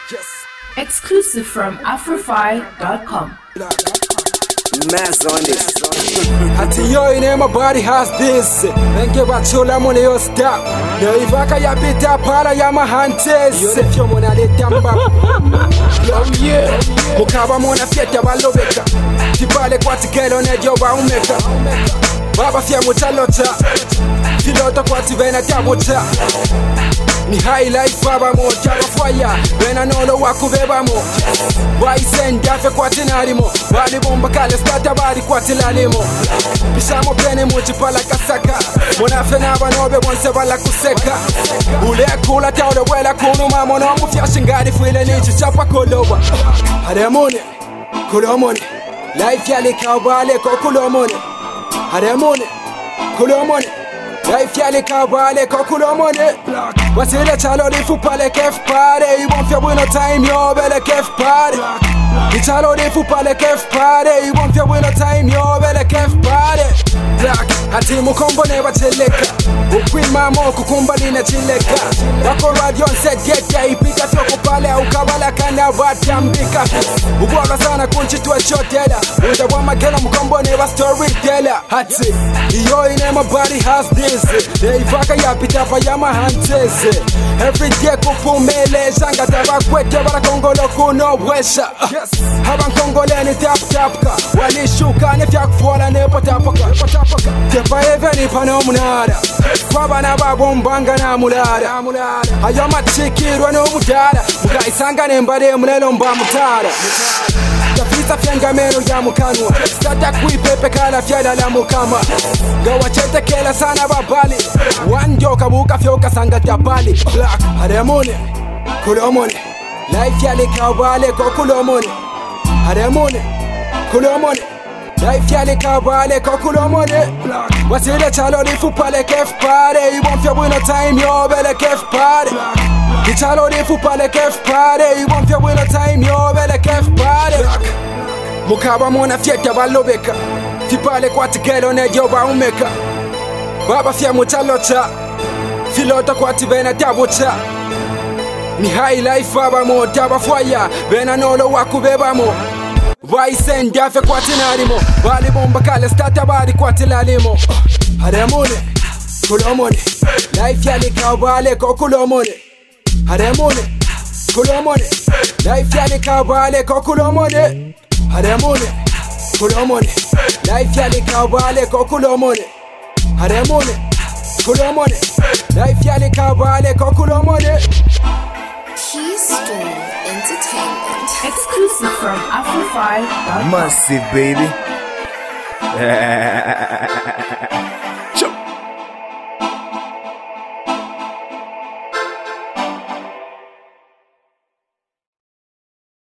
Yes. Exclusive from Afrofy.com. Mass on this. Ati yo ine my body has this. Nenge bachula mone yo stop. No ivaka ya bita para ya mahantes. Yo defyo mona le tamba. Oh yeah. Mukaba mona fieta balobeka. Kibale kwa tikelo ne joba umeka. Baba fia mutalota. Filota kwa tivena tabota. Ni high life baba mo jaba fire. Bena nolo wakubeba mo. Waisen yafe kwa tinarimo. Bali bomba kale stata bari kwa tilalimo. Bishamo pene muchi pala kasaka. Mona fena banobe bonse bala kuseka. Ule kula taude wela kunu mamono mufia shingari fuile nichi chapa koloba. Haremone, kulomone. Life yali kabale ko kulomone. Haremone, kulomone. Life yali kabale ko kulomone. Wasile chalo lifu pale kef pare. You won't feel with no time yo bele kef pare. You chalo lifu pale kef pare. You won't feel with no time yo bele kef pare. Black hati mukombone bateleka. Ukwin mamo kukumbali na chileka. Wako radio set get ya ipika toko pale ukabala kana batambika. Ubora sana kunchitwa chotela. Unda wa magena mukombone ba storyteller. Hati iyo ine my body has this. Deivaka ya pitapa ya mahantese. Every day kupumele shanga tabakwete bara kongolo kuno wesha. Haba kongole ni tap tapka. Walishuka ni fyakufuala ne potapaka. Tepa eveni pano munara. Kwaba na babombanga na mulara. Ayo machikirwa no mudara. Muka isanga ne mbade mulelo mba mutara. Tafisa fyangamero ya mukanwa. Sata kuipepe kala fyada la mukama. Gawa chete kela sana babali. Wanjoka buka fyoka sanga tapali. Black haremone, kulomone. Life yali kabale ko kulomone. Haremone, kulomone. Life yali kabale ko kulomone. Wasile chalo lifu pale kef pare. You won't feel with no time yo bele kef pare. Chalo lifu pale kef pare. You won't feel with no time yo bele kef pare. Mukaba mona fieta balobeka. Tipale kwa tikelo ne joba umeka. Baba fia mutalota. Filota kwa tibena tabota. Ni high life baba mo taba fire. Bena nolo wakubeba mo. Waisen yafe kwa tinarimo. Bali bomba kale stata bari kwa tilalimo. Haremone, kulomone. Life yali kabale ko kulomone. Haremone, kulomone. Life yali kabale ko kulomone. Haremone, kulomone. Life yali kabale ko kulomone. Haremone, kulomone. Life yali kabale ko kulomone. Keystone Entertainment. Exclusive from Afrofy.com. Massive, baby.